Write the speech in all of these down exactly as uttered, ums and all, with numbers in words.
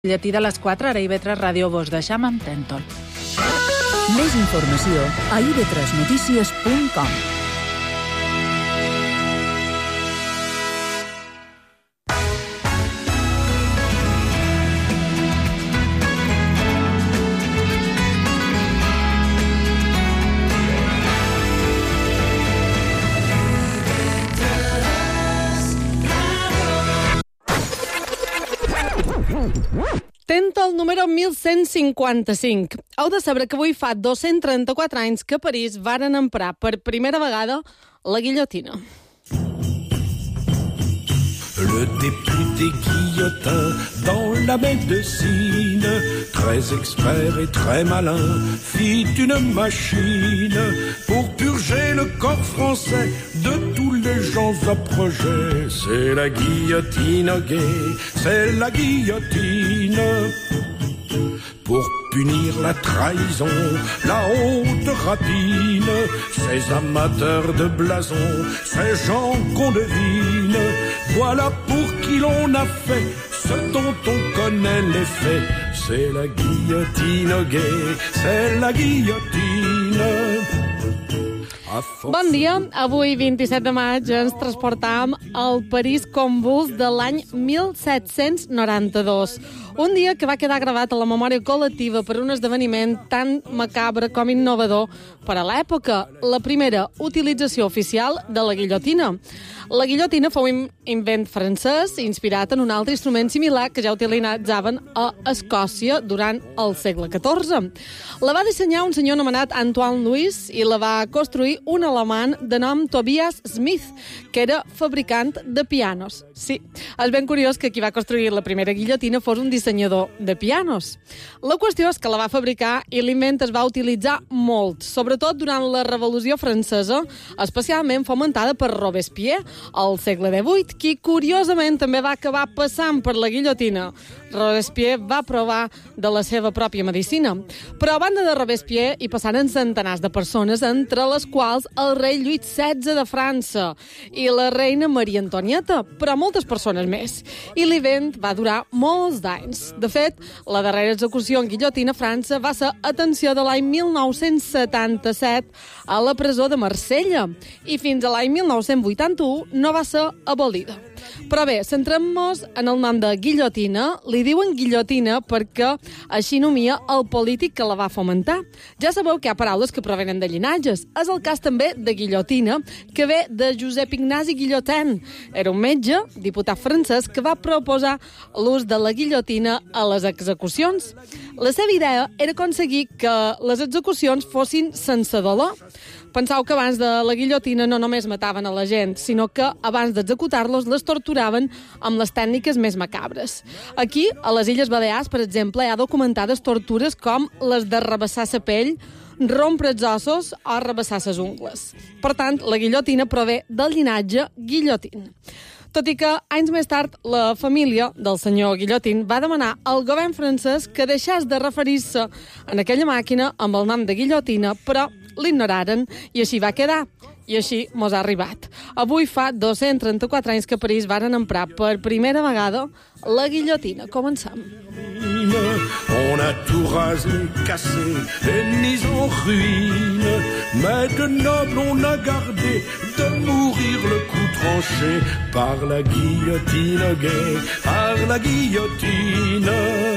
Lletí de les quatre, ara I V tres Ràdio vos deixam amb Tèntol. Més informació a i ve tres notícies punt com. Tèntol número mil cent cinquanta-cinc. Heu de saber que avui fa dos-cents trenta-quatre anys que a París varen emprar per primera vegada la guillotina. Le député Guillotin dans la médecine, très expert et très malin, fit une machine pour purger le corps français de tous les gens à projet. C'est la guillotine gay, c'est la guillotine. Pour punir la trahison, la haute rapine, ces amateurs de blason, ces gens qu'on devine, voilà pour qui l'on a fait ce dont on connaît les faits. C'est la guillotine gay, c'est la guillotine. Bon dia, avui vint-i-set de maig ens transportam al París convuls de l'any mil set-cents noranta-dos. Un dia que va quedar gravat a la memòria col·lectiva per un esdeveniment tan macabre com innovador per a l'època, la primera utilització oficial de la guillotina. La guillotina fou un invent francès inspirat en un altre instrument similar que ja utilitzaven a Escòcia durant el segle catorze. La va dissenyar un senyor anomenat Antoine Louis i la va construir un alemany de nom Tobias Smith, que era fabricant de pianos. Sí, és ben curiós que qui va construir la primera guillotina fos un dissenyador de pianos. La qüestió és que la va fabricar i l'invent es va utilitzar molt, sobretot durant la Revolució Francesa, especialment fomentada per Robespierre al segle divuit, qui curiosament també va acabar passant per la guillotina. Robespierre va provar de la seva pròpia medicina. Però a banda de Robespierre hi passaren centenars de persones, entre les quals el rei Lluís setze de França i la reina Maria Antonieta, però moltes persones més. I l'invent va durar molts d'anys. De fet, la darrera execució en guillotina a França va ser, atenció, de l'any mil nou-cents setanta-set a la presó de Marsella i fins a l'any mil nou-cents vuitanta-u no va ser abolida. Però bé, centrem-nos en el nom de guillotina. Li diuen guillotina perquè així nomia el polític que la va fomentar. Ja sabeu que hi ha paraules que provenen de llinatges. És el cas també de guillotina, que ve de Josep Ignasi Guillotin. Era un metge, diputat francès, que va proposar l'ús de la guillotina a les execucions. La seva idea era aconseguir que les execucions fossin sense dolor. Penseu que abans de la guillotina no només mataven a la gent, sinó que abans d'executar-los les torturaven amb les tècniques més macabres. Aquí, a les Illes Balears, per exemple, hi ha documentades tortures com les de rebassar la pell, rompre els ossos o rebassar les ungles. Per tant, la guillotina prové del llinatge Guillotin. Tot i que, anys més tard, la família del senyor Guillotin va demanar al govern francès que deixés de referir-se en aquella màquina amb el nom de guillotina, però l'ignoraren i així va quedar. I així mos ha arribat. Avui fa dos-cents trenta-quatre anys que a París varen emprar per primera vegada la guillotina. Comencem. On a tout rasé, cassé et mis en ruine, mais de noble on a gardé de mourir le coup tranché par la guillotine gay, par la guillotine.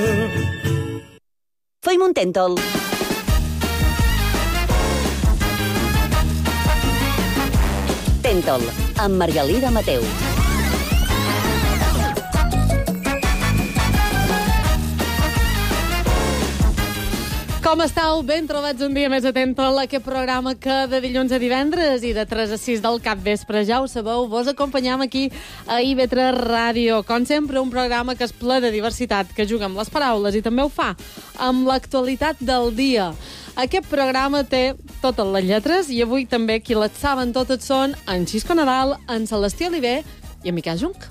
Feim un Tèntol. Tèntol, amb Margalida Mateu. Com estàu? Ben trobats un dia més a Tèntol, aquest programa que de dilluns a divendres i de tres a sis del capvespre, ja ho sabeu, vos acompanyam aquí a I V tres Ràdio. Com sempre, un programa que és ple de diversitat, que juga amb les paraules i també ho fa amb l'actualitat del dia. Aquest programa té totes les lletres i avui també qui les saben totes són en Xisco Nadal, en Celestí Oliver i en Miquel Junc.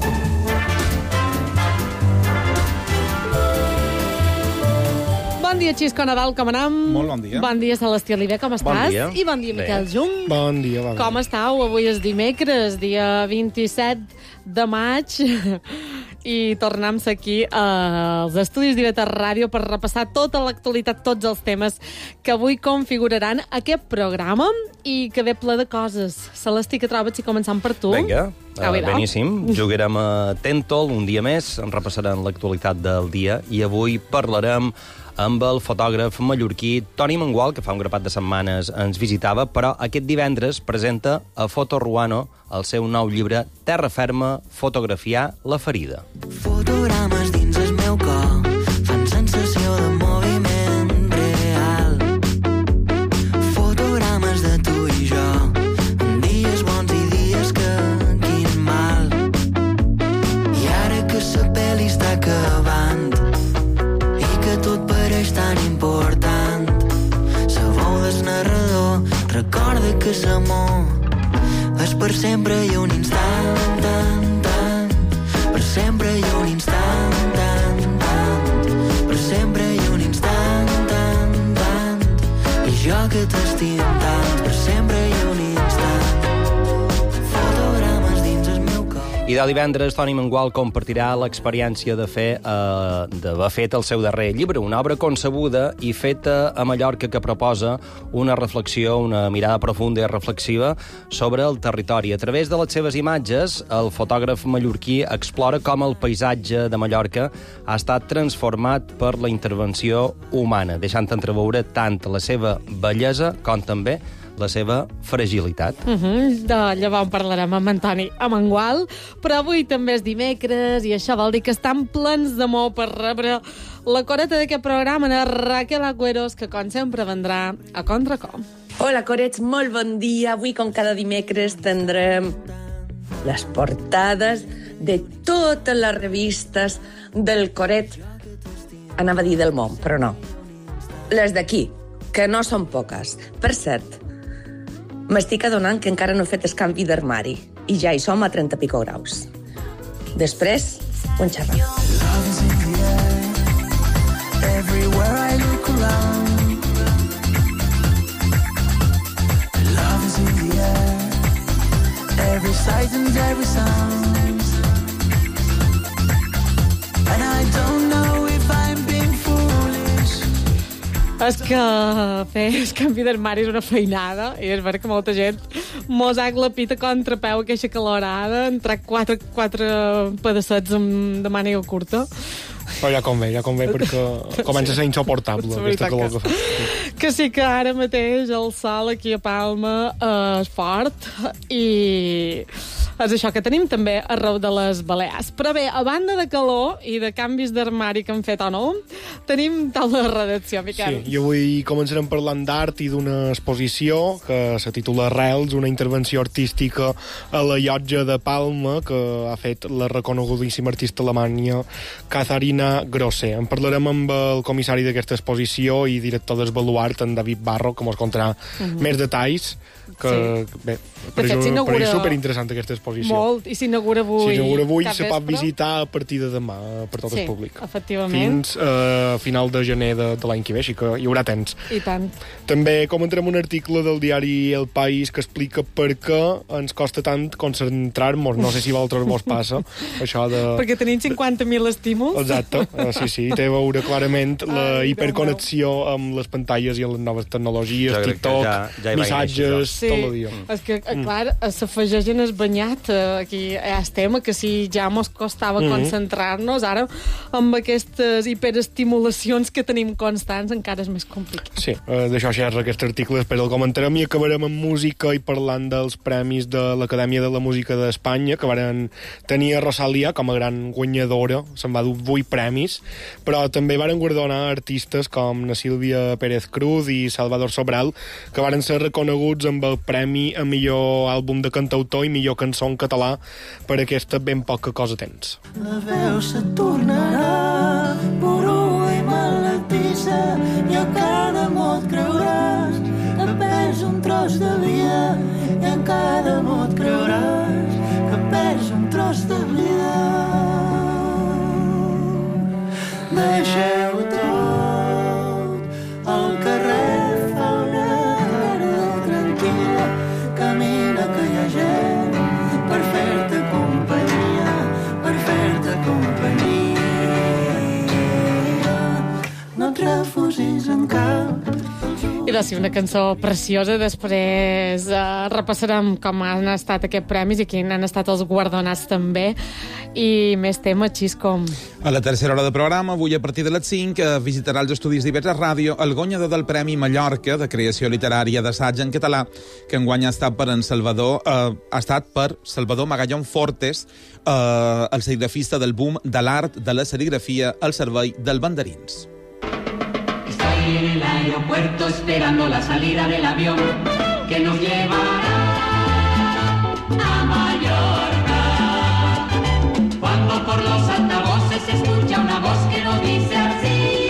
Bon dia, Xisco Nadal, com anem? Molt bon dia. Bon dia, Celestí Oliver, com estàs? Bon dia. I bon dia, Miquel Jung. Bon dia, bon dia. Com estàu? Avui és dimecres, dia vint-i-set de maig, i tornem aquí als estudis d'I V tres Ràdio per repassar tota l'actualitat, tots els temes que avui configuraran aquest programa i que ve ple de coses. Celestí, què trobes si començam per tu? Vinga, A uh, veure. beníssim. Jugarem a Tentol un dia més, en repassarem l'actualitat del dia i avui parlarem amb el fotògraf mallorquí Toni Mangual, que fa un grapat de setmanes ens visitava, però aquest divendres presenta a Foto Ruano el seu nou llibre Terra Ferma, fotografiar la ferida. Fotogrames dins el meu cor fan sensació de moviment real. Fotogrames de tu i jo en dies bons i dies que quin mal. I ara que la pel·li està acabant i que tot pareix tan important, la veu del narrador recorda que l'amor és per sempre i un instant, tant, tant. Per sempre i un instant, tant, tant. Per sempre i un instant, tant, tant. I jo que t'estimo tant, per sempre i un instant. Fotogrames dins el meu cor. I de divendres, Toni Mangual compartirà l'experiència de fer eh, d'haver fet el seu darrer llibre, una obra concebuda i feta a Mallorca que proposa una reflexió, una mirada profunda i reflexiva sobre el territori. A través de les seves imatges, el fotògraf mallorquí explora com el paisatge de Mallorca ha estat transformat per la intervenció humana, deixant entreveure tant la seva bellesa com també la seva fragilitat. Uh -huh. De llavors parlarem amb Antoni Mangual, però avui també és dimecres i això vol dir que estan plens d'amor per rebre la coreta d'aquest programa, la Raquel Agüeros, que com sempre vendrà a contracom. Hola, corets, molt bon dia. Avui, com cada dimecres, tindrem les portades de totes les revistes del coret. Anava a dir del món, però no. Les d'aquí, que no són poques. Per cert, m'estic adonant que encara no he fet el canvi d'armari i ja hi som a trenta pico graus. Després, un xerrat. Love is in the air, everywhere I look around. Love is in the air, every sight and every sound. And I don't know if I'm being foolish. És que fer el canvi d'armari és una feinada i és vera que molta gent mos ha glapit a contrapeu aquesta calorada, entrar quatre, quatre pedaçats de màniga curta. Però ja convé, ja convé, perquè comença a ser insuportable aquesta calor que fa. Que sí que ara mateix el sol aquí a Palma eh, és fort i és això que tenim també arreu de les Balears. Però bé, a banda de calor i de canvis d'armari que han fet o no, tenim taula de redacció, Miquel. Sí, i avui començarem parlant d'art i d'una exposició que se titula Arrels, una intervenció artística a la llotja de Palma que ha fet la reconegudíssima artista alemanya Katharina Grosse. En parlarem amb el comissari d'aquesta exposició i director del Baluart, en David Barro, que mos contarà uh-huh. més detalls. Que, sí. Bé, per de fet, això, per s'inaugura és superinteressant aquesta exposició. Molt, i s'inaugura avui. S'inaugura avui, cap se pot vespre. visitar a partir de demà per tot Sí, el públic. efectivament. Fins a uh, final de gener de, de l'any que ve, així que hi haurà temps. I tant. També comentarem un article del diari El País que explica per què ens costa tant concentrar-nos. No sé si a vosaltres vos passa, això de... Perquè tenim cinquanta mil estímuls. Exacte, uh, sí, sí, té a veure clarament la Ai, hiperconnexió amb les pantalles i les noves tecnologies, Jo crec que TikTok, ja- ja hi vaig missatges, Sí, tot el dia. és que, mm. clar, s'afegeix en el banyat, eh, aquí ja estem, que si ja mos costava Mm-hmm. concentrar-nos, ara amb aquestes hiperestimulacions que tenim constants encara és més complicat. Sí, eh, d'això xerra aquest article, després el comentarem i acabarem amb música i parlant dels premis de l'Acadèmia de la Música d'Espanya, que varen tenir a Rosalia com a gran guanyadora, se'n va dur vuit premis, però també varen guardonar artistes com na Sílvia Pérez Cruz i Salvador Sobral, que varen ser reconeguts amb el premi a millor àlbum de cantautor i millor cançó en català per aquesta ben poca cosa tens. La veu se tornarà poró i maletissa i a cada mot creuràs que perds un tros de vida i en cada mot creuràs que perds un tros de vida. Deixeu tot I doncs sí, una cançó preciosa. Després eh, repassarem com han estat aquests premis i quins han estat els guardonats també. I més temes, Xisco. A la tercera hora de programa, avui a partir de les cinc, eh, visitarà els estudis d'I V tres Ràdio el guanyador del Premi Mallorca de creació literària d'assaig en català, que enguany ha estat per en Salvador, eh, ha estat per Salvador Magallón Fortes, eh, el serigrafista del boom de l'art de la serigrafia al servei dels banderins. En el aeropuerto esperando la salida del avión que nos llevará a Mallorca. Cuando por los altavoces se escucha una voz que nos dice así: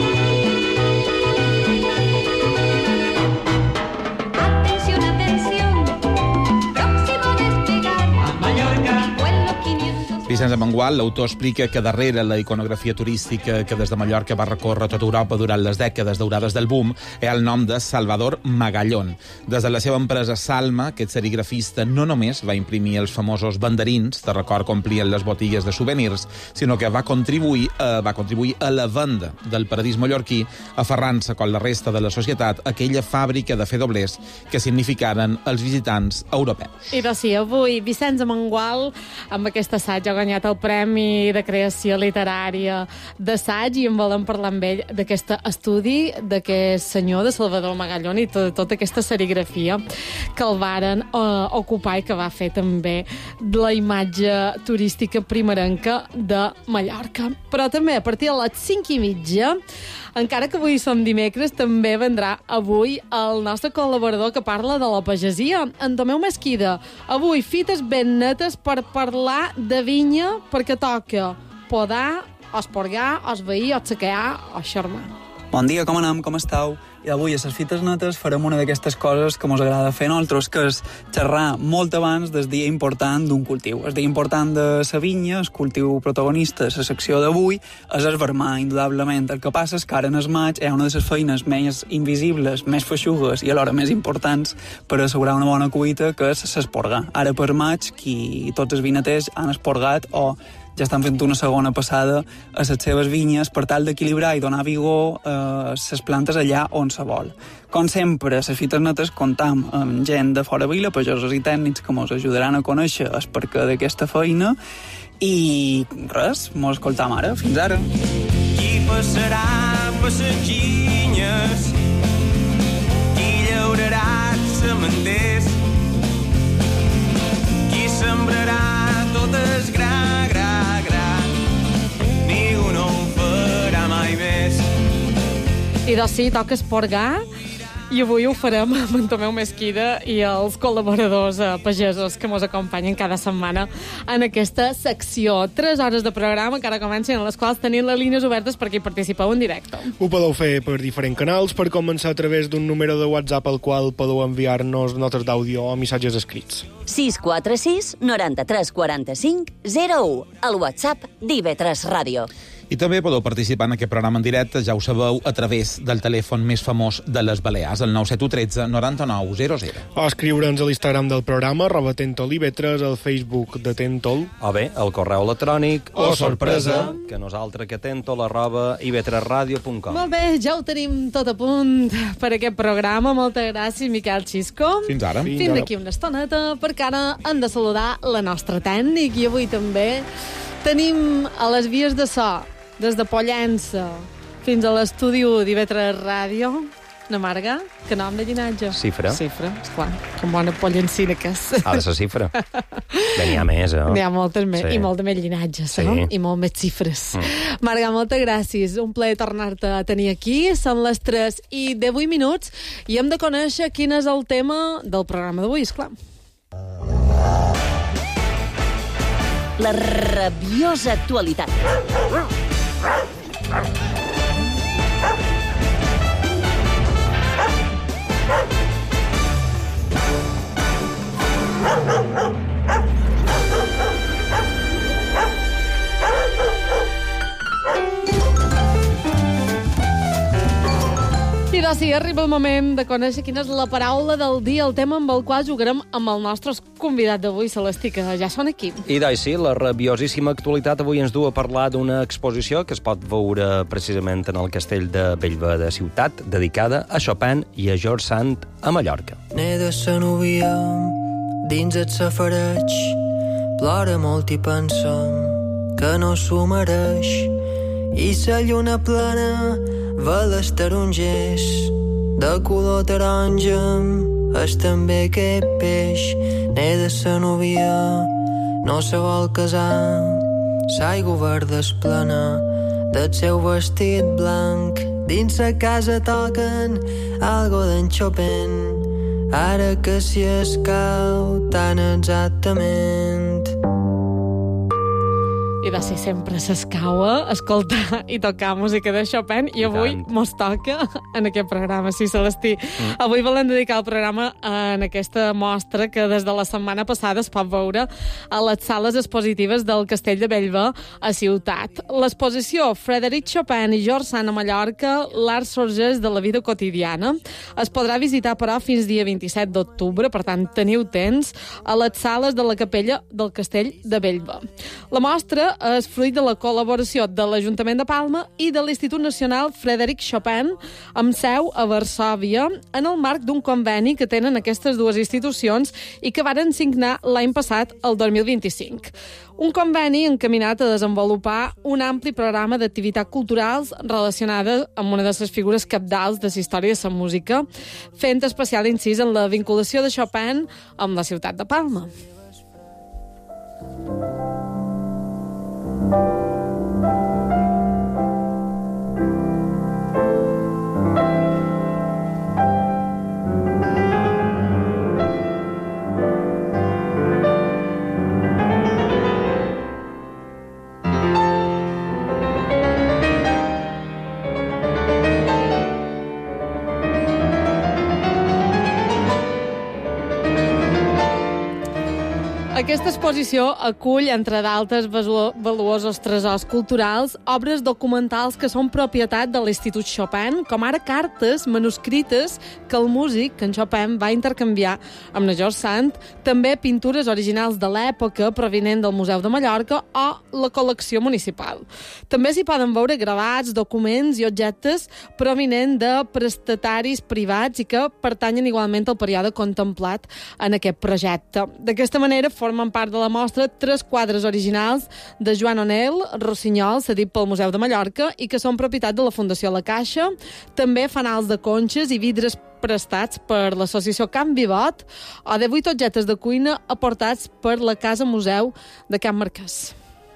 atención, atención, próximo a despegar a Mallorca. Vicenç Amengual, l'autor, explica que darrere la iconografia turística que des de Mallorca va recórrer tota Europa durant les dècades daurades del boom hi ha el nom de Salvador Magallón. Des de la seva empresa Salma, aquest serigrafista no només va imprimir els famosos banderins, de record que omplien les botigues de souvenirs, sinó que va contribuir, eh, va contribuir a la venda del paradís mallorquí, aferrant-se, com la resta de la societat, a aquella fàbrica de fer doblers que significaren els visitants europeus. I doncs sí, avui Vicenç Amengual, amb aquest assaig, ha guanyat el Premi de Creació Literària d'Assaig i en volem parlar amb ell d'aquest estudi d'aquest senyor de Salvador Magallón i tot, tota aquesta serigrafia que el varen uh, ocupar i que va fer també la imatge turística primerenca de Mallorca. Però també a partir de les cinc i mitja, encara que avui som dimecres, també vendrà avui el nostre col·laborador que parla de la pagesia, en Tomeu Mesquida. Avui, fites ben netes per parlar de vinya, perquè toca podar, o esporgar, o esveir, o sequear, o xarmar. Bon dia, com anem, com esteu? I avui a les fites netes farem una d'aquestes coses que ens agrada fer a nosaltres, que és xerrar molt abans del dia important d'un cultiu. El dia important de la vinya, el cultiu protagonista de la secció d'avui, és el vermà, indudablement. El que passa és que ara en el maig hi ha una de les feines més invisibles, més feixugues i alhora més importants per assegurar una bona cuita, que és l'esporgar. Ara per maig, qui tots els vinaters han esporgat o ja estan fent una segona passada a les seves vinyes per tal d'equilibrar i donar vigor a les plantes allà on se vol. Com sempre, a les fites netes comptam amb gent de fora vila, pagesos i tècnics que ens ajudaran a conèixer el perquè d'aquesta feina i res, mos escoltam ara. Fins ara. Qui passarà passatginyes, qui llaurarà sementers, qui sembrarà tot es gra, gra, I doncs sí, toca esporgar i avui ho farem amb en Tomeu Mesquida i els col·laboradors eh, pagesos que ens acompanyen cada setmana en aquesta secció. Tres hores de programa encara comencen, en les quals tenim les línies obertes per qui participeu en directe. Ho podeu fer per diferents canals, per començar a través d'un número de WhatsApp al qual podeu enviar-nos notes d'àudio o missatges escrits. sis quatre sis noranta-tres quaranta-cinc zero u, el WhatsApp d'I V tres Ràdio. I també podeu participar en aquest programa en directe, ja ho sabeu, a través del telèfon més famós de les Balears, el nou set u tretze noranta-nou zero zero. O escriure'ns a l'Instagram del programa, arroba Tentol I V tres, al Facebook de Tentol. O bé, el correu electrònic, o sorpresa, que nosaltres que tentol arroba i v tres radio punt com. Molt bé, ja ho tenim tot a punt per aquest programa. Moltes gràcies, Miquel Xisco. Fins ara. Fins d'aquí una estoneta, perquè ara hem de saludar la nostra tècnic i avui també tenim a les vies de so, des de Pollença fins a l'estudi d'I V tres Ràdio, na Marga, que nom de llinatge? Cifra. Cifra, esclar, com bona pollencina que és. Ha de ser cifra. Bé, n'hi ha més, eh? N'hi ha moltes més, Sí. i molt de més llinatges, Sí. no? I molt més xifres. Mm. Marga, moltes gràcies. Un plaer tornar-te a tenir aquí. Són les tres i divuit minuts i hem de conèixer quin és el tema del programa d'avui, esclar. La rabiosa actualitat. I doncs sí, arriba el moment de conèixer quina és la paraula del dia, el tema amb el qual jugarem amb el nostre convidat d'avui, Celestí, que ja són aquí. I doncs sí, la rabiosíssima actualitat avui ens du a parlar d'una exposició que es pot veure precisament en el castell de Bellver de Ciutat, dedicada a Chopin i a George Sand a Mallorca. N'he de sa núvia dins el safareig, plora molt i pensa que no s'ho mereix, i sa lluna plena ve les tarongers de color taronja, és també aquest peix. N'he de sa núvia, no se vol casar, s'aigua verda és plena del seu vestit blanc. Dins sa casa toquen algo d'en Chopin, ara que si escau tan exactament. I de si sempre s'escaua escoltar i tocar música de Chopin, i avui mos toca en aquest programa, sí, Celestí. Mm. Avui volem dedicar el programa en aquesta mostra que des de la setmana passada es pot veure a les sales expositives del Castell de Bellver a Ciutat. L'exposició Frédéric Chopin i George Sand a Mallorca, l'art sorgeix de la vida quotidiana. Es podrà visitar, però, fins dia vint-i-set d'octubre, per tant, teniu temps, a les sales de la capella del Castell de Bellver. La mostra és fruit de la col·laboració de l'Ajuntament de Palma i de l'Institut Nacional Frédéric Chopin, amb seu a Varsòvia, en el marc d'un conveni que tenen aquestes dues institucions i que varen signar l'any passat, el dos mil vint-i-cinc. Un conveni encaminat a desenvolupar un ampli programa d'activitats culturals relacionades amb una de les figures cabdals de la història de la música, fent especial incís en la vinculació de Chopin amb la ciutat de Palma. Aquesta exposició acull, entre d'altres valuosos tresors culturals, obres documentals que són propietat de l'Institut Chopin, com ara cartes manuscrites que el músic, en Chopin, va intercanviar amb George Sand, també pintures originals de l'època provinent del Museu de Mallorca o la col·lecció municipal. També s'hi poden veure gravats, documents i objectes provinents de prestataris privats i que pertanyen igualment al període contemplat en aquest projecte. D'aquesta manera, formen part de la mostra tres quadres originals de Joan Onel, Rossinyol, cedit pel Museu de Mallorca, i que són propietat de la Fundació La Caixa, també fanals de conxes i vidres prestats per l'associació Can Vivot, o de vuit objectes de cuina aportats per la Casa Museu de Can Marquès.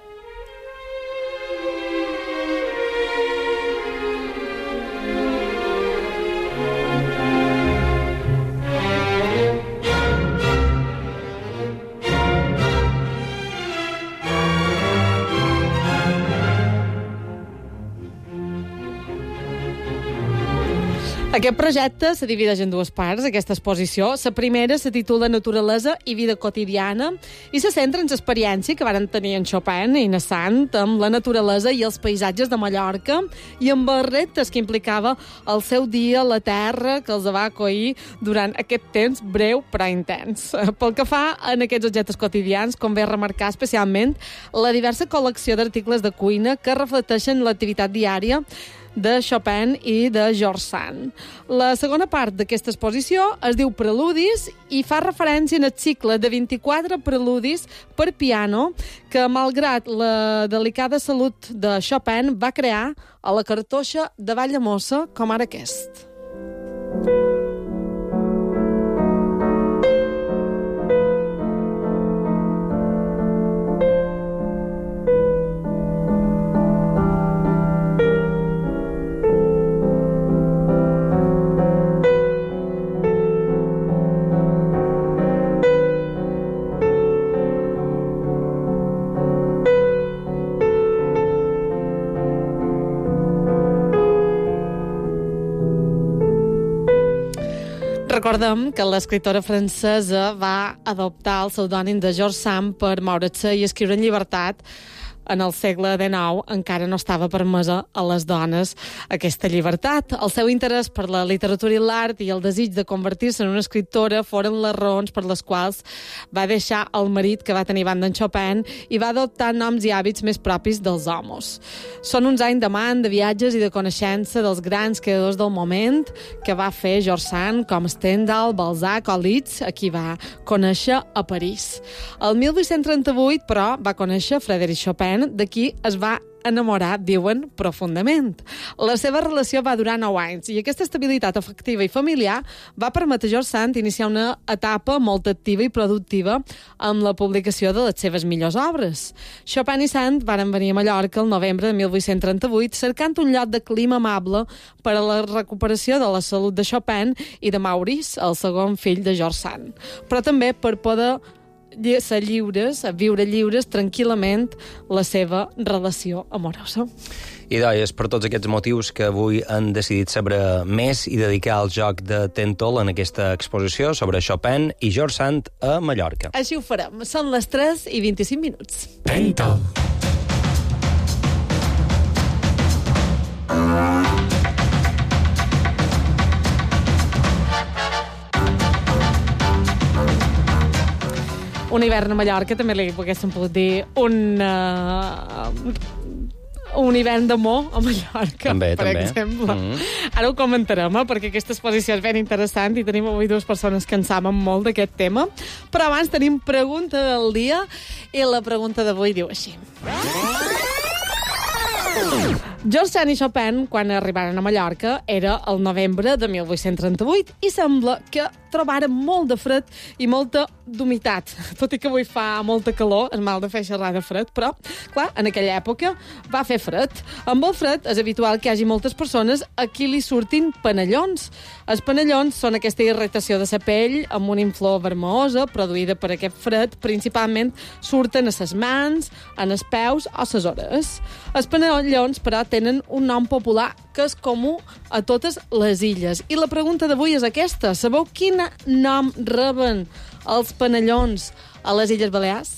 Aquest projecte se divideix en dues parts, aquesta exposició. La primera se titula Naturalesa i vida quotidiana i se centra en l'experiència que varen tenir en Chopin i en Sand amb la naturalesa i els paisatges de Mallorca i amb els reptes que implicava el seu dia, la terra, que els va acollir durant aquest temps breu però intens. Pel que fa en aquests objectes quotidians, convé remarcar especialment la diversa col·lecció d'articles de cuina que reflecteixen l'activitat diària de Chopin i de George Sand. La segona part d'aquesta exposició es diu Preludis i fa referència en el cicle de vint-i-quatre preludis per piano que, malgrat la delicada salut de Chopin, va crear a la cartoixa de Valldemossa, com ara aquest. Recordem que l'escriptora francesa va adoptar el pseudònim de George Sand per moure-se i escriure en llibertat en el segle dinou encara no estava permesa a les dones aquesta llibertat. El seu interès per la literatura i l'art i el desig de convertir-se en una escriptora foren les raons per les quals va deixar el marit que va tenir abans d'en Chopin i va adoptar noms i hàbits més propis dels homes. Són uns anys d'amant, de viatges i de coneixença dels grans creadors del moment que va fer George Sand, com Stendhal, Balzac o Liszt, a qui va conèixer a París. El mil vuit-cents trenta-vuit, però, va conèixer Frédéric Chopin, de qui es va enamorar, diuen, profundament. La seva relació va durar nou anys i aquesta estabilitat afectiva i familiar va permetre a George Sand iniciar una etapa molt activa i productiva amb la publicació de les seves millors obres. Chopin i Sand van venir a Mallorca el novembre de mil vuit-cents trenta-vuit cercant un lloc de clima amable per a la recuperació de la salut de Chopin i de Maurice, el segon fill de George Sand, però també per poder ser lliures, a viure lliures tranquil·lament la seva relació amorosa. I és per tots aquests motius que avui han decidit saber més i dedicar el joc de Tentol en aquesta exposició sobre Chopin i George Sand a Mallorca. Així ho farem. Són les tres i vint-i-cinc minuts. Tentol. Un hivern a Mallorca, també li poguéssim pogut dir un, uh, un hivern d'amor a Mallorca, també, per també. exemple. Mm-hmm. Ara ho comentarem, eh, perquè aquesta exposició és ben interessant i tenim avui dues persones que en saben molt d'aquest tema. Però abans tenim pregunta del dia i la pregunta d'avui diu així. George Sand i Chopin, quan arribaren a Mallorca, era el novembre de mil vuit-cents trenta-vuit i sembla que trobaren molt de fred i molta d'humitat. Tot i que avui fa molta calor, és mal de fer xerrar de fred, però, clar, en aquella època va fer fred. Amb el fred és habitual que hi hagi moltes persones a qui li surtin panellons. Els panellons són aquesta irritació de la pell amb una inflor vermellosa produïda per aquest fred. Principalment surten a les mans, en els peus o les orelles. Els panellons, però, tenen un nom popular que és comú a totes les illes. I la pregunta d'avui és aquesta. Sabeu quin nom reben els panellons a les Illes Balears?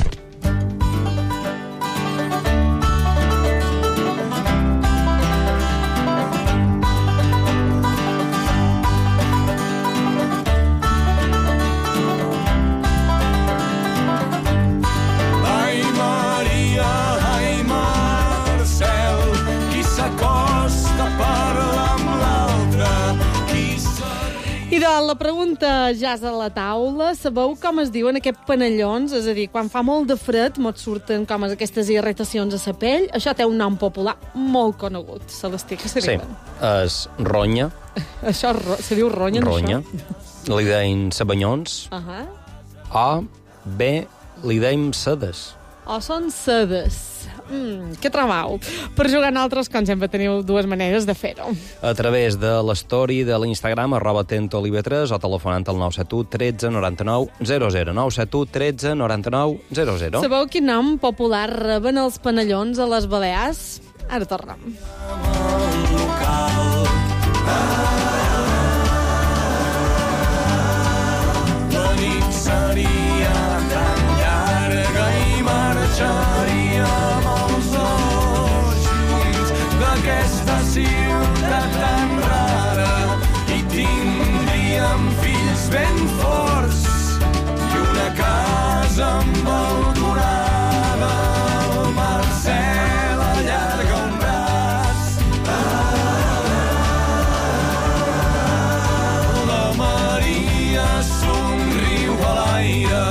Ai, Maria, ai, Marcel, qui s'acosta parla amb l'altre, qui I de la pregunta ja és a la taula. Sabeu com es diuen aquests panellons? És a dir, quan fa molt de fred, mos surten com aquestes irritacions a la pell. Això té un nom popular molt conegut. Celestí, què se Sí, diuen? és ronya. Això ro se diu ronya, Ronya. això? Li deim sabanyons. Uh -huh. O bé li deim sedes. O són sedes. Mm, què trobeu? Per jugar en altres, com sempre, teniu dues maneres de fer-ho. A través de l'story de l'Instagram, arroba tentol i ve tres, o telefonant al nou set u tretze noranta-nou zero zero. nou set u tretze noranta-nou zero zero. Sabeu quin nom popular reben els panellons a les Balears? Ara tornem. La nit seria tan llarga i marxaríem els dos junts d'aquesta ciutat tan rara i tindríem fills ben forts i una casa embalconada. El Marcel allarga un braç, la Maria somriu a l'aire.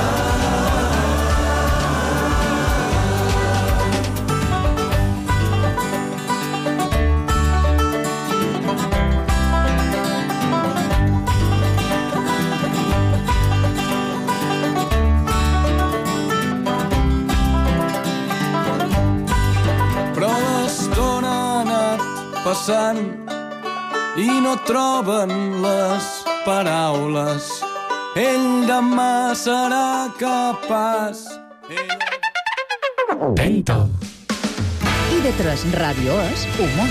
Però l'estona ha anat passant i no troben les paraules. Ell demà serà capaç. Tentol. I de tres Ràdio és humor.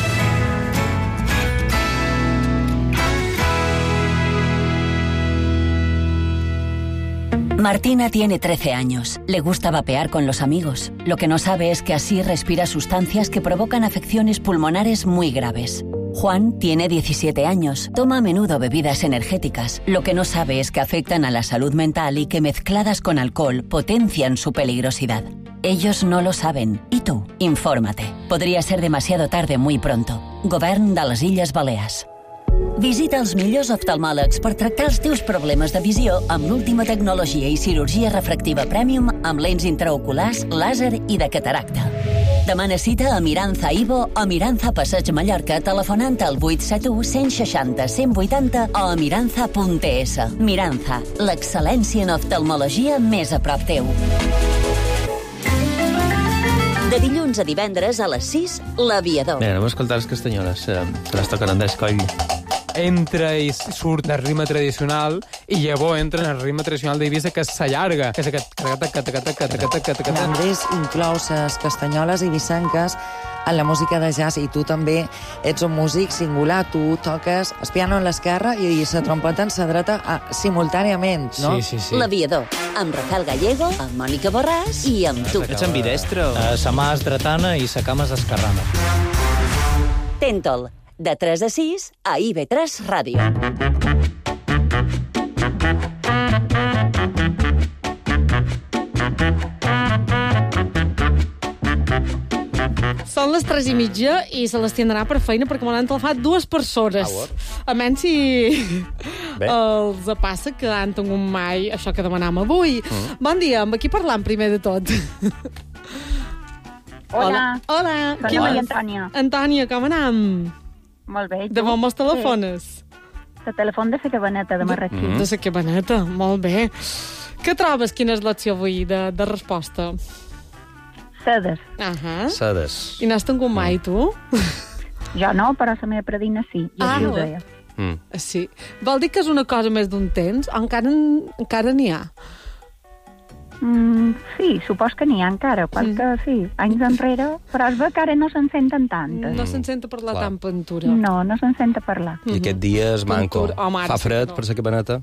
Martina tiene trece años. Le gusta vapear con los amigos. Lo que no sabe es que así respira sustancias que provocan afecciones pulmonares muy graves. Juan tiene diecisiete años. Toma a menudo bebidas energéticas. Lo que no sabe es que afectan a la salud mental y que mezcladas con alcohol potencian su peligrosidad. Ellos no lo saben. I tu? Infórmate. Podria ser demasiado tarde muy pronto. Govern de les Illes Balears. Visita els millors oftalmòlegs per tractar els teus problemes de visió amb l'última tecnologia i cirurgia refractiva Premium amb lents intraoculars, làser i de cataracta. Demana cita a Miranza Ivo o Miranza Passeig Mallorca telefonant al vuit set u, cent seixanta, cent vuitanta o a miranza punt es. Miranza, l'excel·lència en oftalmologia més a prop teu. De dilluns a divendres a les sis, L'Aviador. Bé, anem a escoltar les castanyoles, eh, que les toquen Andrés Coll. Entra i surt del ritme tradicional i llavors entra en el ritme tradicional d'Eivissa, que s'allarga. Que és aquest... Andrés inclou les castanyoles eivissenques en la música de jazz, i tu també ets un músic singular. Tu toques el piano en l'esquerra i la trompeta en la dreta simultàniament, no? Sí, sí, sí. L'Aviador, amb Rafael Gallego, amb Mònica Borràs i amb tu. Ets ambidestre? Uh, sa mà és dretana i sa cama és esquerrana. Tentol, de tres a sis, a I V tres Ràdio. Són les tres i mitja i se les tindrà per feina perquè m'han telefat dues persones. A menys si Bé. els passa que han tingut mai això que demanam avui. Mm. Bon dia, amb qui parlam primer de tot? Hola. Hola. Soc la Maria Antònia. Antònia, com anam? Molt bé. De on mos telefones? Sí. De telèfon de la Cabaneta, de Marratxí. De, de la Cabaneta, molt bé. Què trobes? Quina és l'opció avui de, de resposta? Sedes. Ahà. Sedes. I n'has tingut mai, tu? Jo no, però la meva predina sí. I Ah, així ho deia. Mm. Sí. Vol dir que és una cosa més d'un temps? O encara, encara n'hi ha? Mm, sí, supos que n'hi ha encara, perquè mm. sí, anys enrere, però es ve que ara no se'n senten tantes. No se'n senta parlar Clar. tant pintura. No, no se'n senta parlar. I aquest dia és manco. Pintura. Home, ara Fa sí que fred no. per la cabaneta?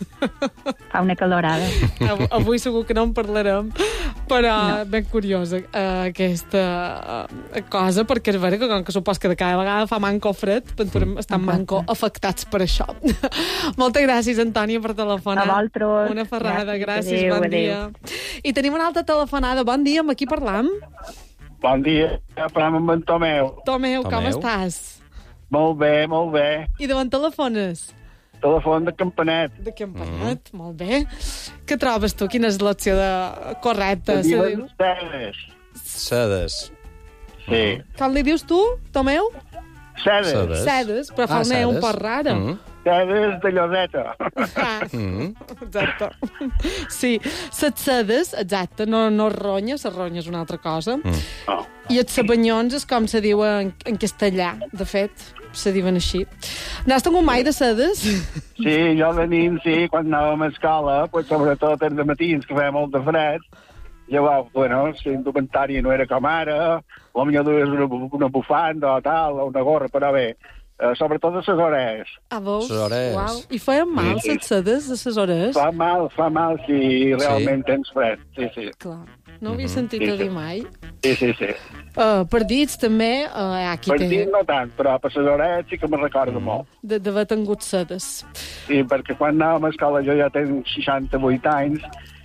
Fa una calorada. Avui, avui segur que no en parlarem, però no. Ben curiosa uh, aquesta uh, cosa, perquè és vera que com que supos que de cada vegada fa manco fred, pintura mm. estan manco afectats per això. Moltes gràcies, Antònia, per telefonar. A vosaltres. Una ferrada, gràcies, gràcies bon adéu, dia. adéu. I tenim una altra telefonada. Bon dia, amb qui parlam? Bon dia, parlam amb en Tomeu. Tomeu, com Tomeu. estàs? Molt bé, molt bé. I d'on telefones? Telèfon de Campanet. De Campanet, mm. molt bé. Què trobes tu? Quina és l'opció de... correcta? De Se diuen diu? Sedes. Sedes. Sí. Com li dius tu, Tomeu? Sedes. Sedes. Sedes, però fa Ah, una E un sedes. poc rara. Mm. Sedes de Lloseta. Ah, Mm. exacte. Sí, les sedes, exacte, no, no ronya, la ronya és una altra cosa. Mm. Oh. I els sabanyons és com se diu en, en castellà, de fet, se diuen així. N'has tingut mai de sedes? Sí, jo de nin, sí, quan anàvem a escola, pues, sobretot els matins, que feia molt de fred, llavors, bueno, la indumentària no era com ara, potser dues una, una bufanda o tal, o una gorra, però bé, eh, sobretot a les orelles. Ah, veus? Les orelles. Uau. I feien mal, Sí, sí. les sedes, de les orelles? Fa mal, fa mal si realment tens fred, sí, sí. Clar, no havia sentit Sí, a sí. dir mai. Sí, sí, sí. Uh, per dits, també, uh, hi ha qui Per té dir no tant, però per les orelles sí que me'n recordo molt. de- d'haver tingut sedes. Sí, perquè quan anàvem a escola, jo ja tenc seixanta-vuit anys,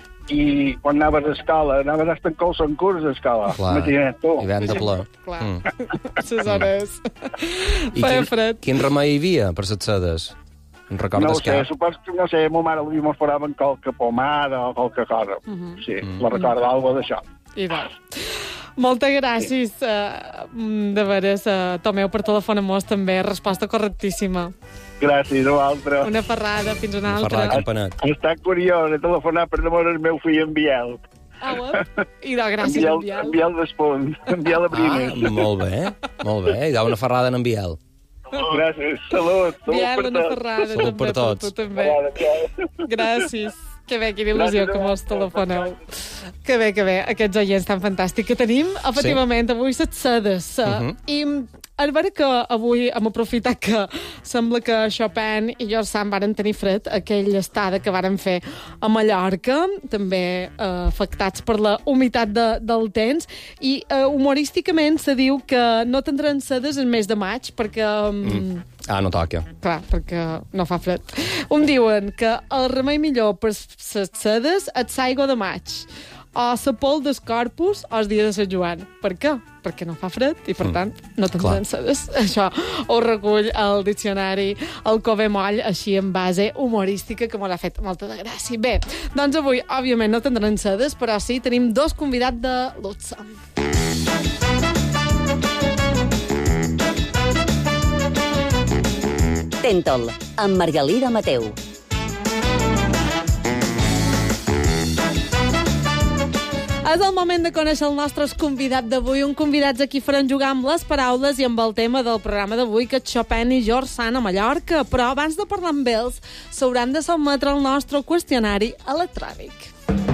i quan anaves a escola, anaves a tancar el son curs a escola. Clar. Imagina't tu. I ven de ple. Clar, Mm. les hores. I Feia quin, fred. quin remei hi havia per les sedes? En No recordes ho sé, cap? supos que, no sé, ma mare li mos farava en qualque pomada o qualque cosa. Mhm. Sí, la recorda alguna d'això. I va. Moltes gràcies, uh, de veres, uh, Tomeu, per telefonar-nos també. Resposta correctíssima. Gràcies a vosaltres. Una ferrada, fins una Una altra. ferrada campanet. Està curiós, he telefonat per damunt el meu fill en Biel. Ah, bueno. I de gràcies, en en Biel. Biel. En Biel d'Espunt. En Biel de primer. Ah, molt bé, molt bé. I dau una ferrada en en Biel. Gràcies, salut. Salut Biel, per una tots. ferrada Salut també per tots. tu també. Gràcies. Que bé, quina il·lusió que mos telefoneu. Que bé, que bé, aquests oients tan fantàstics que tenim. Efectivament, avui set sedes. Uh, Mhm. I a veure que avui hem aprofitat que sembla que Chopin i George Sand varen tenir fred aquella estada que varen fer a Mallorca, també eh, afectats per la humitat de, del temps, i eh, humorísticament se diu que no tindran sedes el mes de maig perquè... Mm. Ah, no toca. Clar, perquè no fa fred. Um diuen que el remei millor per les sedes és l'aigua de maig, o la pol dels corpus o el dia de Sant Joan. Per què? Perquè no fa fred i, per tant, no tindran sedes. Això ho recull el diccionari el Cove Moll, així en base humorística, que m'ho ha fet molta de gràcia. Bé, doncs avui, òbviament, no tindran sedes, però sí, tenim dos convidats de luxe. Tentol, amb Margalida Mateu. És el moment de conèixer el nostre convidat d'avui, un convidat a qui faran jugar amb les paraules i amb el tema del programa d'avui, que és Chopin i George Sand a Mallorca. Però abans de parlar amb ells, s'hauran de sotmetre el nostre qüestionari electrònic.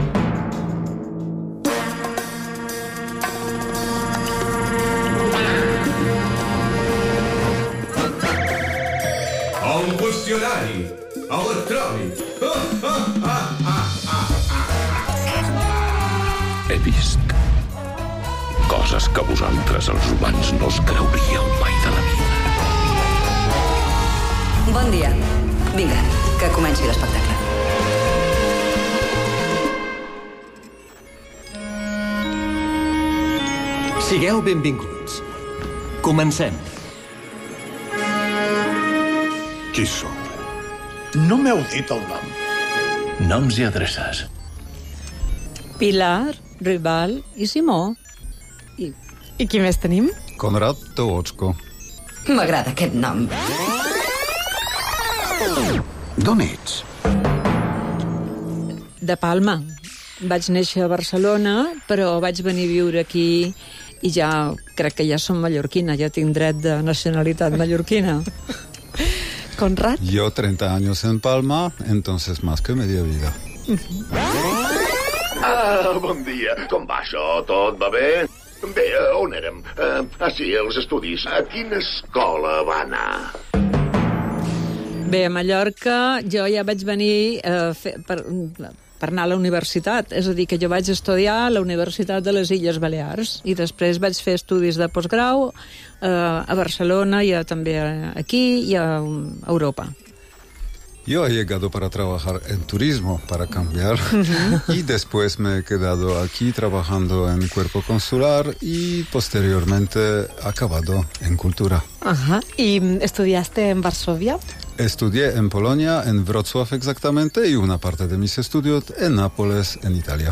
El qüestionari electrònic. Ah, ah, ah, ah, ah. He vist coses que vosaltres, els humans, no us creuríeu mai de la vida. Bon dia. Vinga, que comenci l'espectacle. Sigueu benvinguts. Comencem. Qui sou? No m'heu dit el nom. Noms i adreces. Pilar, Rival i Simó. I, I qui més tenim? Konrad Tołocko. M'agrada aquest nom. D'on ets? De Palma. Vaig néixer a Barcelona, però vaig venir a viure aquí i ja crec que ja som mallorquina, ja tinc dret de nacionalitat mallorquina. Conrad? Yo treinta años en Palma, entonces más que media vida. Ah, bon dia. Com va això? Tot va bé? Bé, on érem? Uh, ah, sí, els estudis. A quina escola va anar? Bé, a Mallorca jo ja vaig venir eh, fer, per, per anar a la universitat. És a dir, que jo vaig estudiar a la Universitat de les Illes Balears i després vaig fer estudis de postgrau eh, a Barcelona i a, també aquí i a Europa. Yo he llegado para trabajar en turismo, para cambiar, uh-huh. y después me he quedado aquí trabajando en cuerpo consular y posteriormente acabado en cultura. Ajá. ¿Y estudiaste en Varsovia? Estudié en Polonia, en Wrocław exactamente, y una parte de mis estudios en Nápoles, en Italia.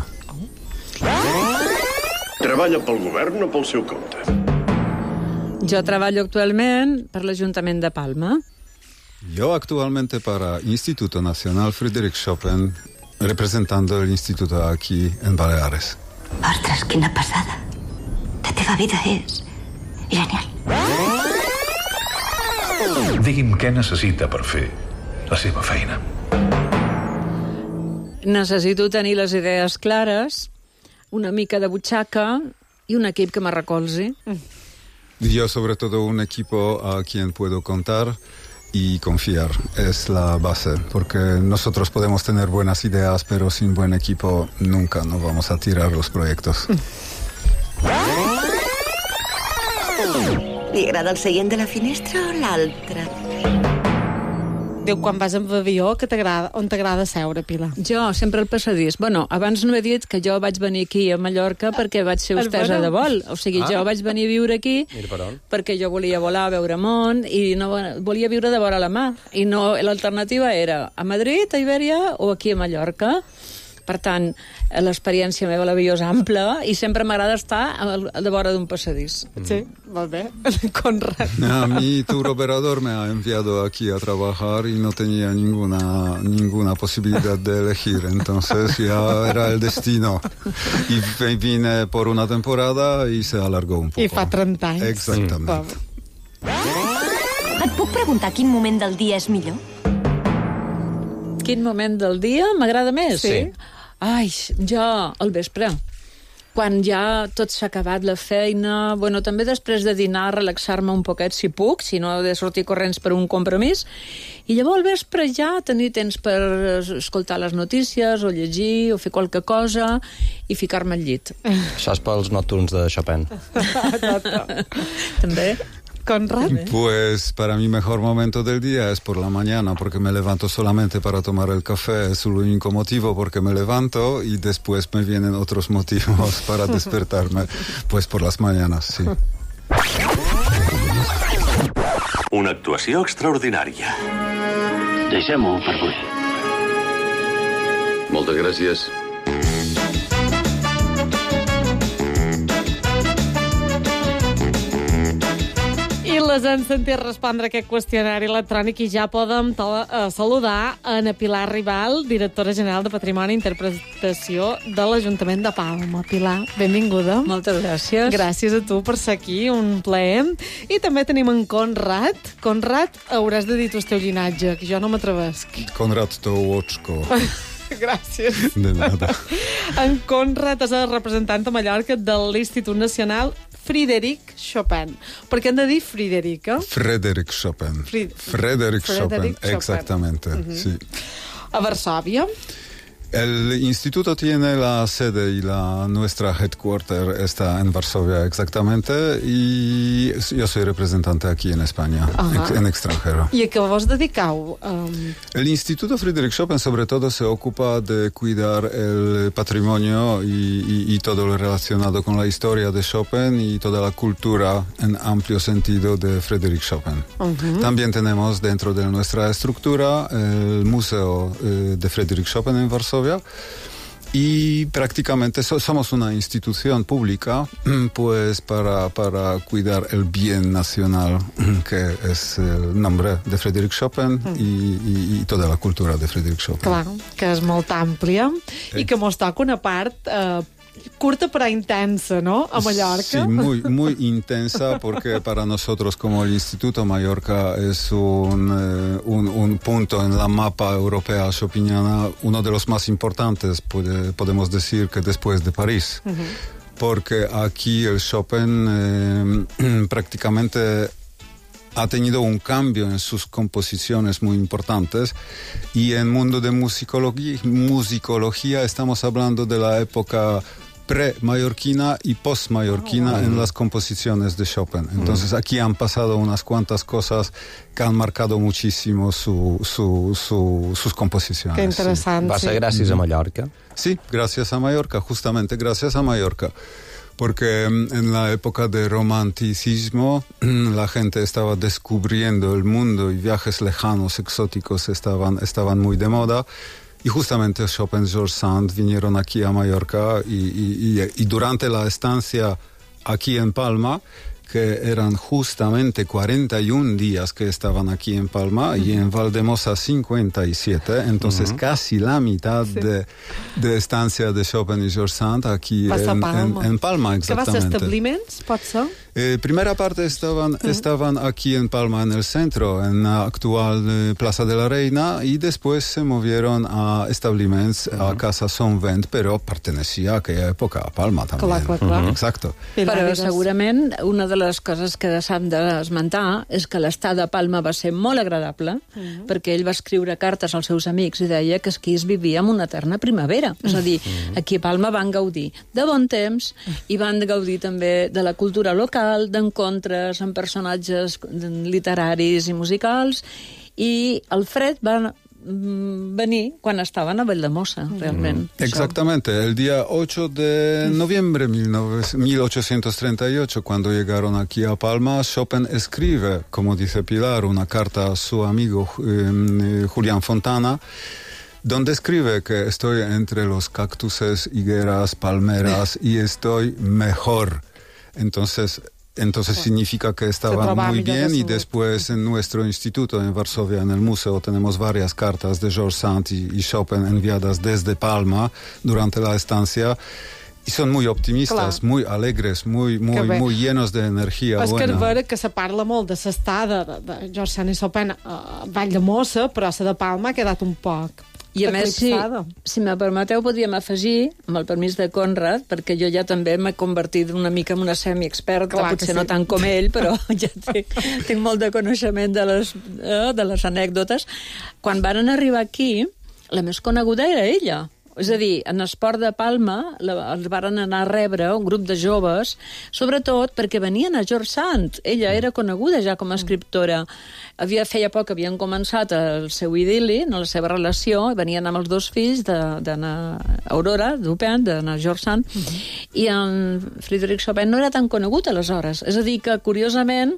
Treballa pel govern o pel seu compte? Jo treballo actualment per l'Ajuntament de Palma. Yo actualmente para Instituto Nacional Frédéric Chopin, representando el instituto aquí en Baleares. Ostres, quina passada. La teva vida és genial. Digui'm què necessita per fer la seva feina. Necessito tenir les idees clares, una mica de butxaca i un equip que me recolzi. Yo sobre todo un equipo a quien puedo contar y confiar es la base, porque nosotros podemos tener buenas ideas, pero sin buen equipo nunca nos vamos a tirar los proyectos. Li agrada el seient de la finestra o l'altre? Diu, quan vas amb avió, que t'agrada, on t'agrada seure, Pilar? Jo, sempre al passadís. Bueno, abans no he dit que jo vaig venir aquí a Mallorca perquè vaig ser hostessa de vol. O sigui, ah. jo vaig venir a viure aquí perquè jo volia volar a veure món i no volia viure de vora la mar. I no, l'alternativa era a Madrid, a Ibèria o aquí a Mallorca. Per tant, l'experiència meva a l'avió és ampla i sempre m'agrada estar a de vora d'un passadís. Sí, molt bé. Conrad. A mí tour operador me ha enviado aquí a trabajar y no tenía ninguna, ninguna posibilidad de elegir, entonces ya era el destino. Y vine por una temporada y se alargó un poco. I fa trenta anys. Exactament. Mm. Et puc preguntar quin moment del dia és millor? Quin moment del dia m'agrada més? Sí. Ai, jo, al vespre. quan ja tot s'ha acabat la feina, bueno, també després de dinar relaxar-me un poquet si puc, si no he de sortir corrents per un compromís, i llavors al vespre ja tenir temps per escoltar les notícies o llegir o fer qualque cosa i ficar-me al llit. Això és pels nocturns de Chopin. També. Conrad. Pues para mi mejor momento del día es por la mañana, porque me levanto solamente para tomar el café. Es el único motivo porque me levanto y después me vienen otros motivos para despertarme, pues por las mañanas, sí. Una actuació extraordinària. Deixem-ho per avui. Moltes gràcies. I les han sentit respondre a aquest qüestionari electrònic i ja podem uh, saludar a Ana Pilar Rival, directora general de Patrimoni i Interpretació de l'Ajuntament de Palma. Pilar, benvinguda. Moltes gràcies. Gràcies a tu per ser aquí, un plaer. I també tenim en Conrad. Conrad, hauràs de dir tu el teu llinatge, que jo no m'atrevesc. Conrad Towoczko. Gràcies. De nada. En Conrad és el representant a Mallorca de l'Institut Nacional Frédéric Chopin. Per què han de dir Frédéric? Eh? Frédéric Chopin. Fri- Frédéric Chopin, Chopin. exactamente, Uh-huh. sí. A Varsovia. El instituto tiene la sede y la nuestra headquarter está en Varsovia exactamente y yo soy representante aquí en España, Ajá. ex- en extranjero. I a què vos dediqueu? Um, El Instituto Frédéric Chopin sobre todo se ocupa de cuidar el patrimonio y, y- y todo lo relacionado con la historia de Chopin y toda la cultura en amplio sentido de Frédéric Chopin. uh-huh. También tenemos dentro de nuestra estructura el Museo eh, de Frédéric Chopin en Varsovia y prácticamente so- somos una institución pública pues para, para cuidar el bien nacional que es el nombre de Frédéric Chopin Mm. y, y- y toda la cultura de Frédéric Chopin. Clar, que és molt àmplia i que mos toca una part eh, curta però intensa, no?, a Mallorca. Sí, muy, muy intensa porque para nosotros como el Instituto Mallorca es un, eh, un, un punto en la mapa europea chopiniana, uno de los más importantes, puede- podemos decir que después de París. Ujú. Porque aquí el Chopin eh, prácticamente ha tenido un cambio en sus composiciones muy importantes y en mundo de musicología, musicología estamos hablando de la época pre-mallorquina y post-mallorquina Oh, wow. en las composiciones de Chopin. Entonces aquí han pasado unas cuantas cosas que han marcado muchísimo su, su, su- sus composiciones. Que interessant, Va sí. ser gràcies a Mallorca. Sí, gracias a Mallorca, justamente gracias a Mallorca. Porque mm, en la época de romanticismo la gente estaba descubriendo el mundo y viajes lejanos, exóticos estaban, estaban muy de moda. Y justamente Chopin y George Sand vinieron aquí a Mallorca y, y- y- y durante la estancia aquí en Palma, que eran justamente cuarenta y un días que estaban aquí en Palma y en Valdemosa cincuenta y siete, entonces Ujú. casi la mitad Sí. de, de estancia de Chopin y George Sand aquí Va ser en, Palma. en- en Palma, Que va ser exactamente. establiments, pot ser? Eh, primera parte estaban, estaban aquí en Palma, en el centro, en la actual eh, Plaza de la Reina, y después se movieron a establiments, a Casa Sonvent, pero pertenecía a aquella época a Palma también. Clar, clar, clar. Ujú. Exacto. Però segurament una de les coses que s'han d'esmentar és que l'estada a Palma va ser molt agradable, Mhm. perquè ell va escriure cartes als seus amics i deia que aquí es vivia en una eterna primavera. És a dir, aquí a Palma van gaudir de bon temps i van gaudir també de la cultura local, d'encontres amb personatges literaris i musicals, i el fred va mm, venir quan estaven a Valldemossa, realment. Exactamente, el día ocho de noviembre de mil ochocientos treinta y ocho, cuando llegaron aquí a Palma, Chopin escribe, como dice Pilar, una carta a su amigo eh, Julián Fontana, donde escribe que estoy entre los cactuses, higueras, palmeras y estoy mejor. Entonces, entonces significa que estaban trobava muy millor de bien y salut. después en nuestro instituto en Varsovia, en el museo, tenemos varias cartas de George Sand y, y Chopin enviadas desde Palma durante la estancia. Y son muy optimistas, Clar. muy alegres, muy, Que muy, bé. muy llenos de energía És que buena. és vera que se parla molt de l'estada de, de George Sand i Chopin a Valldemossa, però la de Palma ha quedat un poc. I a més, si, si me permeteu, podríem afegir, amb el permís de Conrad, perquè jo ja també m'he convertit una mica en una semi-experta, Clar, potser sí. no tant com ell, però ja tinc, tinc molt de coneixement de les, eh, de les anècdotes. Quan varen arribar aquí, la més coneguda era ella. És a dir, en Esport de Palma la, els varen anar a rebre un grup de joves, sobretot perquè venien a George Sand. Ella era coneguda ja com a escriptora. Havia, feia poc havien començat el seu idil·li, no, la seva relació, venien amb els dos fills d'anar a Aurora, d'Upen, d'anar a George Sand, uh -huh. i en Frédéric Chopin no era tan conegut aleshores. És a dir, que curiosament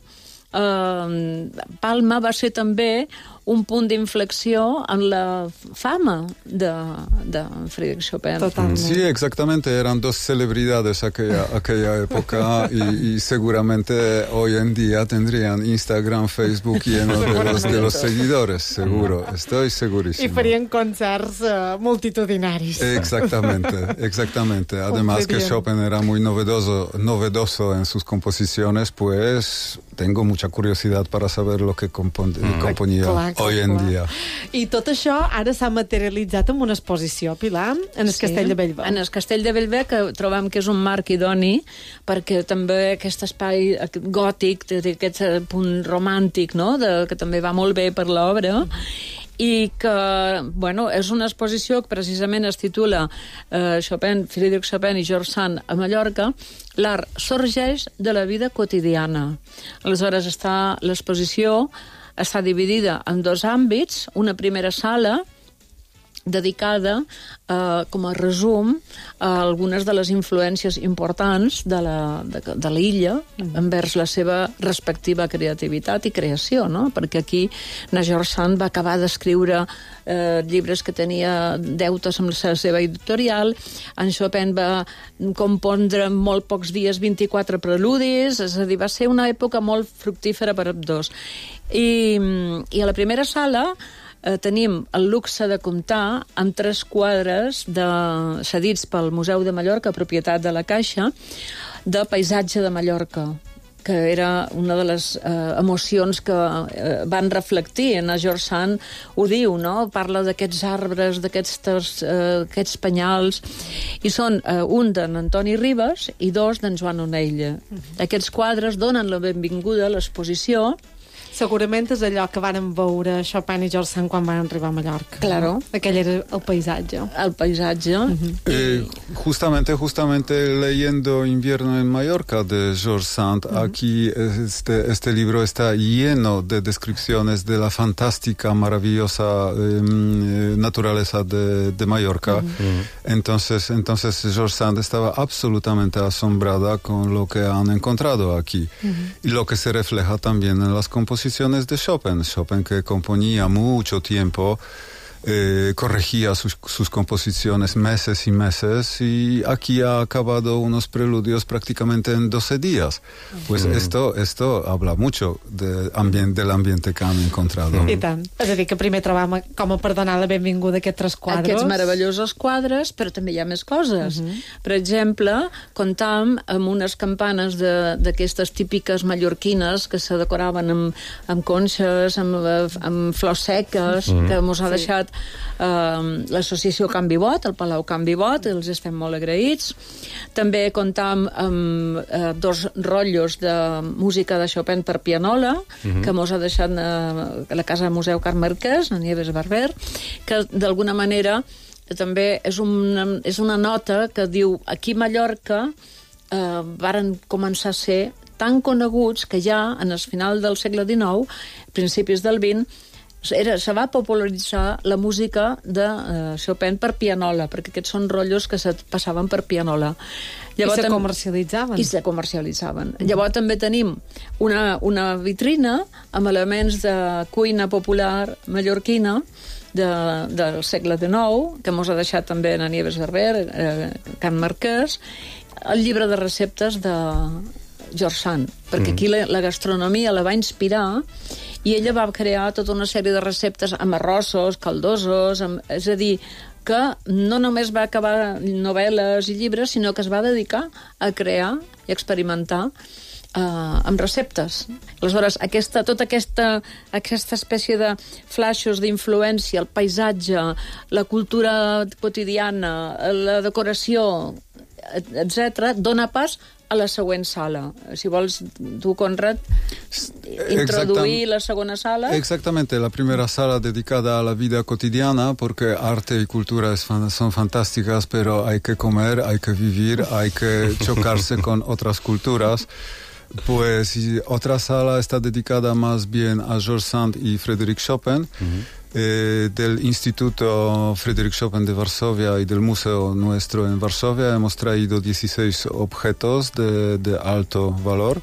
eh, Palma va ser també un punt d'inflexió en la fama de, de Frédéric Chopin. Totalmente. Sí, exactamente. Eran dos celebridades aquella, aquella época y, y seguramente hoy en día tendrían Instagram, Facebook lleno de los, de los seguidores, seguro. Estoy segurísimo. I farien concerts uh, multitudinaris. Exactamente, exactamente. Además que Chopin era muy novedoso, novedoso en sus composiciones, pues tengo mucha curiosidad para saber lo que compon mm. componía clar, clar, hoy en clar. Dia. I tot això ara s'ha materialitzat en una exposició, Pilar, en el sí, Castell de Bellver. En el Castell de Bellver, que trobem que és un marc idoni, perquè també aquest espai gòtic, aquest punt romàntic, no?, de, que també va molt bé per l'obra, i que, bueno, és una exposició que precisament es titula eh, Chopin, Frédéric Chopin i George Sand a Mallorca, l'art sorgeix de la vida quotidiana. Aleshores, està l'exposició està dividida en dos àmbits, una primera sala dedicada eh, com a resum a algunes de les influències importants de la, de, de l'illa mm. envers la seva respectiva creativitat i creació, no? Perquè aquí na George Sand va acabar d'escriure eh, llibres que tenia deutes amb la seva editorial, en Chopin va compondre en molt pocs dies vint-i-quatre preludis, és a dir, va ser una època molt fructífera per ambdós. I, i a la primera sala Eh, tenim el luxe de comptar amb tres quadres de, cedits pel Museu de Mallorca, propietat de la Caixa, de paisatge de Mallorca, que era una de les eh, emocions que eh, van reflectir. En George Sand ho diu, no? Parla d'aquests arbres, d'aquests eh, aquests penyals, i són eh, un d'en Antoni Ribes i dos d'en Joan Onella. Uh-huh. Aquests quadres donen la benvinguda a l'exposició. Segurament és allò que varen veure Chopin i George Sand quan van arribar a Mallorca. Claro. ¿No? Aquell era el paisatge. El paisatge. Uh-huh. eh, justamente, justamente leyendo Invierno en Mallorca de George Sand, uh-huh. aquí este, este libro está lleno de descripciones de la fantástica, maravillosa eh, naturaleza de, de Mallorca. Uh-huh. Entonces, entonces George Sand estaba absolutamente asombrada con lo que han encontrado aquí. Uh-huh. Y lo que se refleja también en las composiciones de Chopin. Chopin, que componía mucho tiempo, eh, corregía sus, sus composiciones meses y meses, y aquí ha acabado unos preludios prácticamente en doce días. Pues mm. esto, esto habla mucho de ambient, del ambiente que han encontrado. I tant. És a dir, que primer trobam com a per donar la benvinguda a aquests tres quadres. Aquests meravellosos quadres, però també hi ha més coses. Uh -huh. Per exemple, comptam amb unes campanes d'aquestes típiques mallorquines que se decoraven amb, amb conxes, amb, amb flors seques, uh -huh. que mos ha sí. deixat Uh, l'associació Can Vivot, el Palau Can Vivot, els estem molt agraïts. També comptam amb uh, dos rotllos de música de Chopin per pianola, uh-huh. que mos ha deixat uh, a la Casa Museu Carme Marquès, a Nieves Barber, que d'alguna manera també és una, és una nota que diu aquí a Mallorca uh, varen començar a ser tan coneguts que ja en el final del segle dinou, principis del vint, Era, se va popularitzar la música de uh, Chopin per pianola, perquè aquests són rotllos que se passaven per pianola. Llavors, I se comercialitzaven. I se comercialitzaven. Mm. Llavors també tenim una, una vitrina amb elements de cuina popular mallorquina de, del segle dinou, que mos ha deixat també en Nieves Barber, eh, Can Marquès, el llibre de receptes de George Sand, perquè mm. aquí la, la gastronomia la va inspirar i ella va crear tota una sèrie de receptes amb arrossos, caldosos, amb, és a dir, que no només va acabar novel·les i llibres, sinó que es va dedicar a crear i experimentar Uh, amb receptes. Aleshores, aquesta, tota aquesta, aquesta espècie de flaixos d'influència, el paisatge, la cultura quotidiana, la decoració, etcètera, dona pas a la següent sala. Si vols, tu, Conrad, introduir la segona sala. Exactamente, la primera sala dedicada a la vida cotidiana, porque arte y cultura es fan, son fantásticas, pero hay que comer, hay que vivir, hay que chocarse con otras culturas. Pues y otra sala está dedicada más bien a George Sand y Frédéric Chopin, uh-huh. eh, del Instituto Frédéric Chopin de Varsovia y del Museo Nuestro en Varsovia. Hemos traído dieciséis objetos de, de alto valor,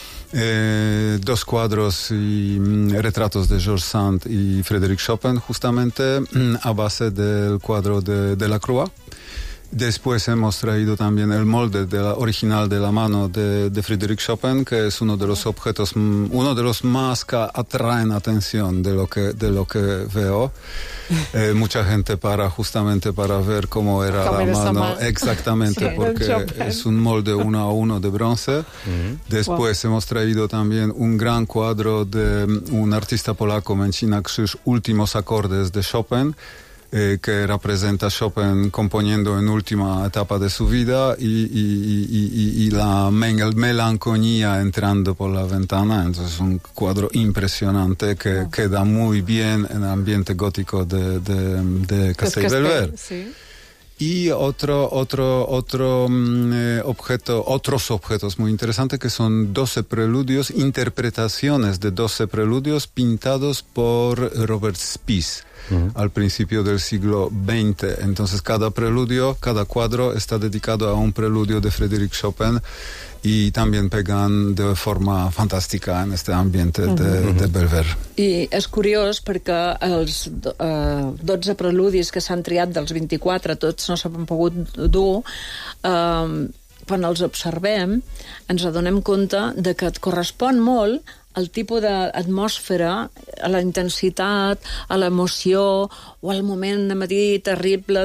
eh, dos cuadros y mm, retratos de George Sand y Frédéric Chopin, justamente mm, a base del cuadro de, de la Croix. Después hemos traído también el molde de la, original de la mano de, de Frédéric Chopin, que es uno de los objetos, uno de los más que atraen atención de lo que, de lo que veo. Eh, mucha gente para justamente para ver cómo era la mano. mano. Exactamente, sí, porque es un molde uno a uno de bronce. Uh-huh. Después wow. hemos traído también un gran cuadro de un artista polaco, Mencina Krzyż, Últimos acordes de Chopin, Eh, que representa a Chopin componiendo en última etapa de su vida y, y, y, y, y la mel- melancolía entrando por la ventana. Entonces un cuadro impresionante que oh. queda muy bien en el ambiente gótico de, de, de Castelbelver. Sí. Y otro, otro, otro eh, objeto, otros objetos muy interesantes que son doce preludios, interpretaciones de doce preludios pintados por Robert Spies. Uh-huh. Al principio del siglo veinte. Entonces cada preludio, cada cuadro está dedicado a un preludio de Frédéric Chopin y también pegan de forma fantàstica en este ambiente uh-huh. de, de Belver. I és curiós perquè els uh, dotze preludis que s'han triat dels vint-i-quatre, tots no s'han pogut dur, uh, quan els observem ens adonem compte de que et correspon molt el tipus d'atmosfera, a la intensitat, a l'emoció o al moment de matí terrible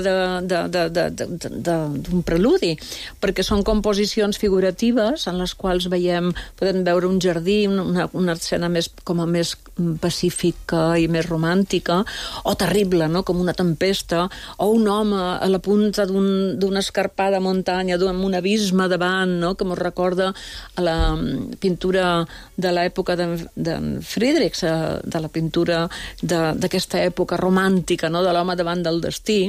d'un preludi, perquè són composicions figuratives en les quals veiem, podem veure un jardí, una, una escena més, com a més pacífica i més romàntica, o terrible, no? Com una tempesta, o un home a la punta d'una un, escarpada muntanya, d'un un abisme davant, no? Que ens recorda a la pintura de l'època d'en Friedrich, de la pintura d'aquesta època romàntica, no? De l'home davant del destí.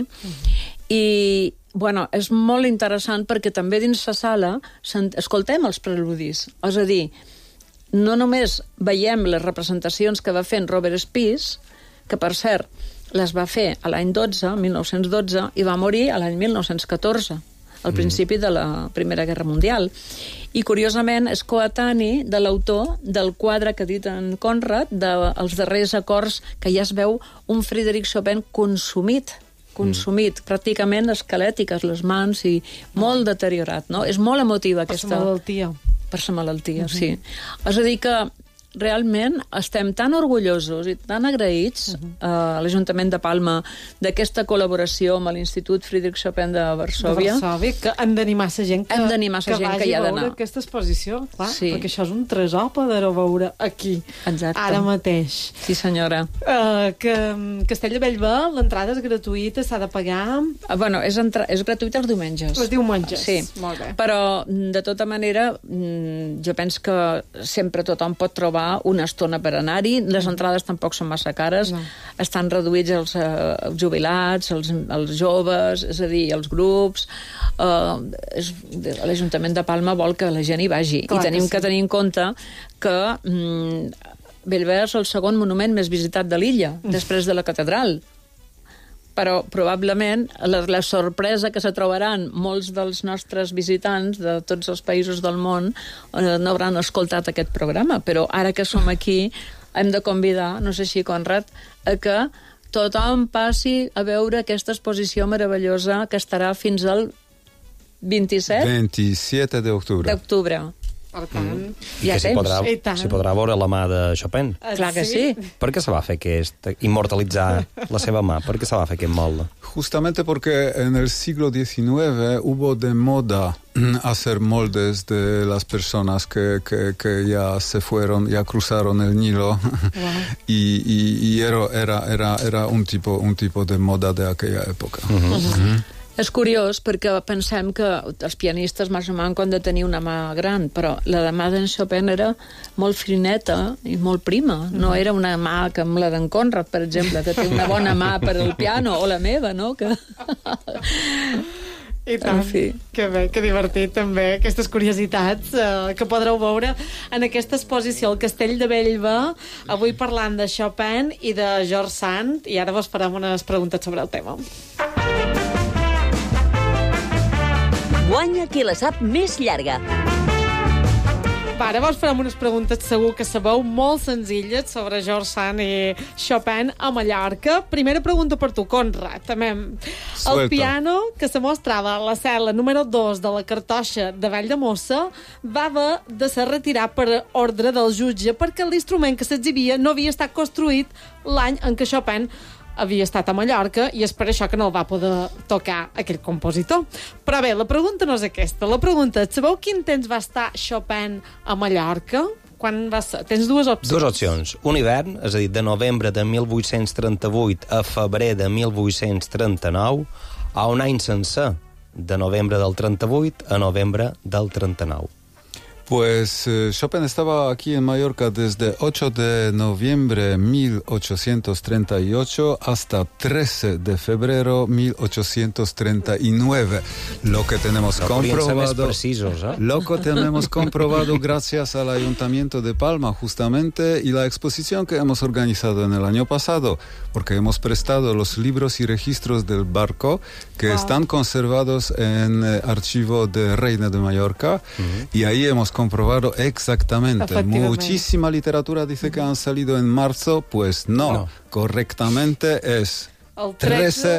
I, bueno, és molt interessant perquè també dins la sala escoltem els preludis. És a dir, no només veiem les representacions que va fent Robert Spies, que per cert les va fer a l'any dotze, mil nou-cents dotze, i va morir a l'any mil nou-cents catorze, al principi de la Primera Guerra Mundial. I, curiosament, és coetani de l'autor del quadre que ha dit en Conrad, dels darrers acords, que ja es veu un Frédéric Chopin consumit, consumit, mm. pràcticament esquelètiques, les mans, i molt deteriorat, no? És molt emotiva aquesta... Per la malaltia. Per la malaltia, uh-huh. sí. És a dir que realment estem tan orgullosos i tan agraïts uh-huh. a l'Ajuntament de Palma d'aquesta col·laboració amb l'Institut Friedrich Chopin de Varsovia. De Varsovia, que hem d'animar la gent que, hem d'animar la gent que hi ha d'anar. Que vagi a veure aquesta exposició, clar, sí. perquè això és un tresor poder veure aquí, exacte. Ara mateix. Sí, senyora. Uh, que Castell de Bellver, l'entrada és gratuïta, s'ha de pagar... Uh, bueno, és, entra... és gratuïta els diumenges. Els diumenges, sí. Molt bé. Però, de tota manera, jo penso que sempre tothom pot trobar una estona per anar-hi. Les entrades tampoc són massa cares. No. Estan reduïts els, uh, els jubilats, els, els joves, és a dir, els grups. Uh, és, L'Ajuntament de Palma vol que la gent hi vagi. Clar, I tenim que, sí. que tenir en compte que mm, Bellver és el segon monument més visitat de l'illa, mm. després de la catedral. Però probablement la, la sorpresa que se trobaran molts dels nostres visitants de tots els països del món eh, no hauran escoltat aquest programa, però ara que som aquí hem de convidar, no sé si Conrad, a que tothom passi a veure aquesta exposició meravellosa que estarà fins al vint-i-set veintisiete de octubre. D'octubre. Per tant, Mm. I hi ha que s'hi temps. podrà, I tant. s'hi podrà veure la mà de Chopin. Clar que sí. Per què se va fer aquest, immortalitzar la seva mà? Per què se va fer aquest molde? Justamente porque en el siglo diecinueve hubo de moda hacer moldes de las personas que, que, que ya se fueron, ya cruzaron el Nilo. Wow. y, y, y era, era, era, era un, tipo, un tipo de moda de aquella época. Uh-huh. Uh-huh. És curiós perquè pensem que els pianistes més o menys han de tenir una mà gran, però la de mà d'en Chopin era molt fineta i molt prima. No era una mà com la d'en Conrad, per exemple, que té una bona mà per al piano, o la meva, no? Que... I tant, en fi. Que bé, que divertit també, aquestes curiositats eh, que podreu veure en aquesta exposició al Castell de Bellver, avui parlant de Chopin i de George Sand, i ara vos farem unes preguntes sobre el tema. Guanya qui la sap més llarga. Va, ara vos farem unes preguntes segur que sabeu molt senzilles sobre George Sand i Chopin a Mallorca. Primera pregunta per tu, Conrad. També. El piano que se mostrava a la cel·la número dos de la cartoixa de Valldemossa va haver de ser retirat per ordre del jutge perquè l'instrument que s'exhibia no havia estat construït l'any en què Chopin havia estat a Mallorca i és per això que no el va poder tocar aquell compositor. Però bé, la pregunta no és aquesta. La pregunta és, sabeu quin temps va estar Chopin a Mallorca? Quan va ser? Tens dues opcions. Dues opcions. Un hivern, és a dir, de novembre de mil vuit-cents trenta-vuit a febrer de mil vuit-cents trenta-nou, a un any sencer, de novembre del trenta-vuit a novembre del trenta-nou. Pues eh, Chopin estaba aquí en Mallorca desde ocho de noviembre de mil ochocientos treinta y ocho hasta trece de febrero de mil ochocientos treinta y nueve. Lo que tenemos no comprobado, precisos, ¿eh? Lo que tenemos comprobado gracias al Ayuntamiento de Palma justamente y la exposición que hemos organizado en el año pasado, porque hemos prestado los libros y registros del barco que wow. están conservados en el archivo de Reina de Mallorca uh-huh. y ahí hemos comprobado exactamente. Muchísima literatura dice que han salido en marzo, pues no, no. correctamente es trece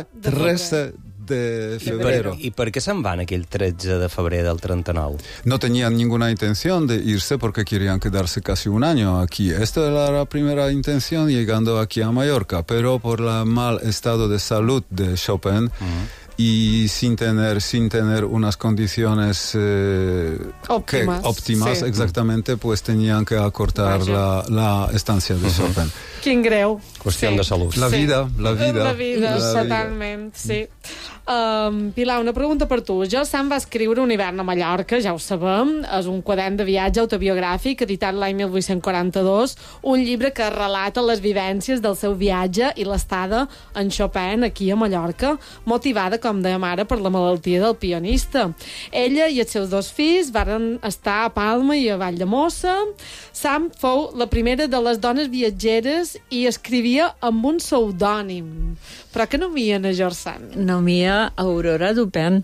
de febrero. ¿Y por qué se van aquel trece de febrero del treinta-nou? No tenían ninguna intención de irse porque querían quedarse casi un año aquí. Esta era la primera intención llegando aquí a Mallorca, pero por el mal estado de salud de Chopin, uh-huh. y sin tener sin tener unas condiciones eh, óptimas, que, óptimas sí. exactamente, pues tenían que acortar la, la estancia de uh-huh. Chopin. Quin greu. Qüestió sí. de salut. La vida, sí. la vida. La vida, la totalment, vida. Sí. Um, Pilar, una pregunta per tu. George Sand va escriure Un hivern a Mallorca, ja ho sabem, és un quadern de viatge autobiogràfic editat l'any mil vuit-cents quaranta-dos, un llibre que relata les vivències del seu viatge i l'estada en Chopin aquí a Mallorca, motivada, com dèiem ara, per la malaltia del pianista. Ella i els seus dos fills varen estar a Palma i a Valldemossa. Sand fou la primera de les dones viatgeres i escrivia amb un pseudònim. Però que no mien a George Sand? No mia Aurora Dupin.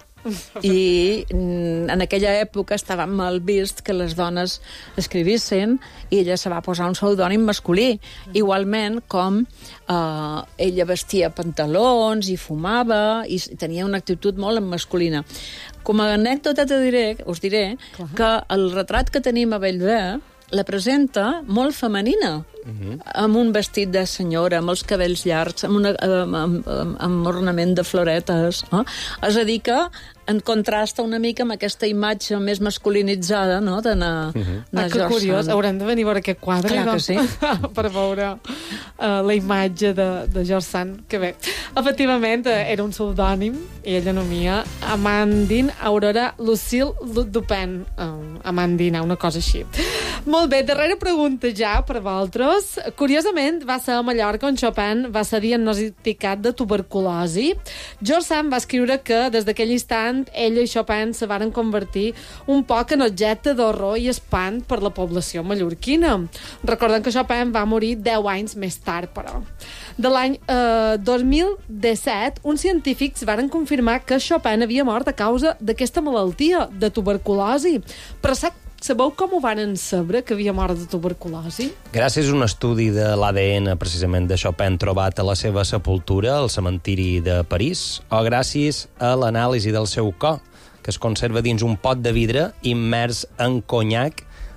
I en aquella època estava mal vist que les dones escrivissin i ella se va posar un pseudònim masculí, igualment com eh, ella vestia pantalons i fumava i tenia una actitud molt masculina. Com a anècdota te diré, us diré Clar. que el retrat que tenim a Bellver la presenta molt femenina, uh-huh. amb un vestit de senyora, amb els cabells llargs, amb, una, amb, amb, amb, amb ornament de floretes. Eh? És a dir que en contrasta una mica amb aquesta imatge més masculinitzada, no?, de na, uh-huh. ah, que curiós, haurem de venir a veure aquest quadre. Clar que sí. Per veure uh, la imatge de, de George Sand. Que bé. Efectivament, uh, era un pseudònim, i ella nomia Amandine Aurora Lucille Dupin. Uh, Amandina, una cosa així. Molt bé, darrera pregunta ja per vosaltres. Curiosament, va ser a Mallorca on Chopin va ser diagnosticat de tuberculosi. George Sand va escriure que des d'aquell instant ella i Chopin se varen convertir un poc en objecte d'horror i espant per la població mallorquina. Recordem que Chopin va morir deu anys més tard, però. De l'any eh, dos mil disset, uns científics varen confirmar que Chopin havia mort a causa d'aquesta malaltia, de tuberculosi. Però sap Sabeu com ho varen saber, que havia mort de tuberculosi? Gràcies a un estudi de l'A D N, precisament, de Chopin trobat a la seva sepultura, al cementiri de París, o gràcies a l'anàlisi del seu cor, que es conserva dins un pot de vidre immers en conyac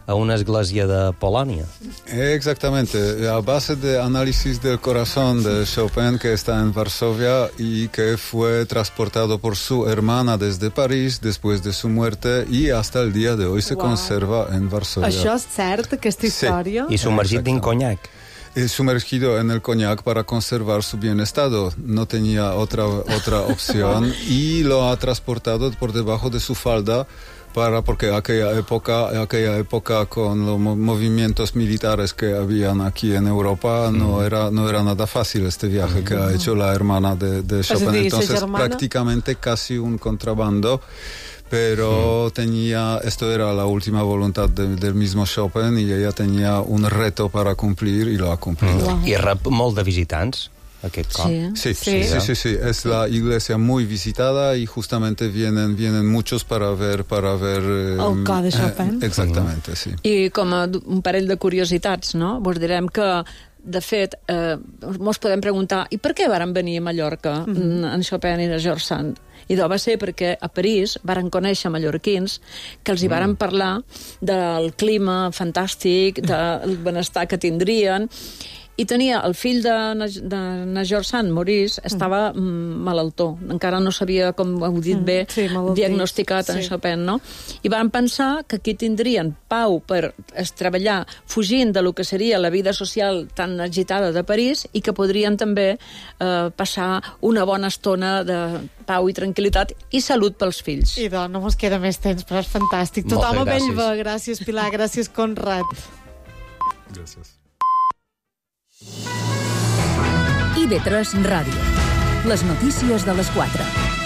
a una església de Polònia. Exactamente, a base de análisis del corazón de Chopin, que está en Varsovia y que fue transportado por su hermana desde París después de su muerte y hasta el día de hoy se Wow. conserva en Varsovia. Això és cert, aquesta història? I submergit dins conyac. Eh, sumergido en el coñac para conservar su bien estado. No tenía otra, otra opción y lo ha transportado por debajo de su falda para, porque aquella época, aquella época con los mo- movimientos militares que habían aquí en Europa no, era, no era nada fácil este viaje que ha hecho la hermana de, de Chopin. decir, Entonces su hermana- prácticamente casi un contrabando. Pero tenía, esto era la última voluntad de- del mismo Chopin y ella tenía un reto para cumplir y lo ha cumplido. I rep molt de visitants, aquest cop. Sí, sí, sí, sí, sí. Es la iglesia muy visitada y justamente vienen, vienen muchos para ver, para ver. eh, El cor de Chopin. eh, exactamente, sí. I com a d- un parell de curiositats, no? Vos direm que, de fet, eh, mos podem preguntar i per què varen venir a Mallorca mm -hmm. en Chopin i de George Sand? I d'o va ser perquè a París varen conèixer mallorquins que els hi varen mm. parlar del clima fantàstic, del benestar que tindrien. I tenia el fill de, de Najor Sant, Maurice, estava mm. malaltó. Encara no sabia, com heu dit bé, Mm, sí, malaltís. diagnosticat en Sí. Chopin, no? I van pensar que aquí tindrien pau per es treballar fugint de lo que seria la vida social tan agitada de París i que podrien també eh, passar una bona estona de pau i tranquil·litat i salut pels fills. I doncs no mos queda més temps, però és fantàstic. Moltes Tothom a gràcies. Bellver. Gràcies, Pilar. Gràcies, Conrad. Gràcies. I V tres Ràdio. Les notícies de les quatre.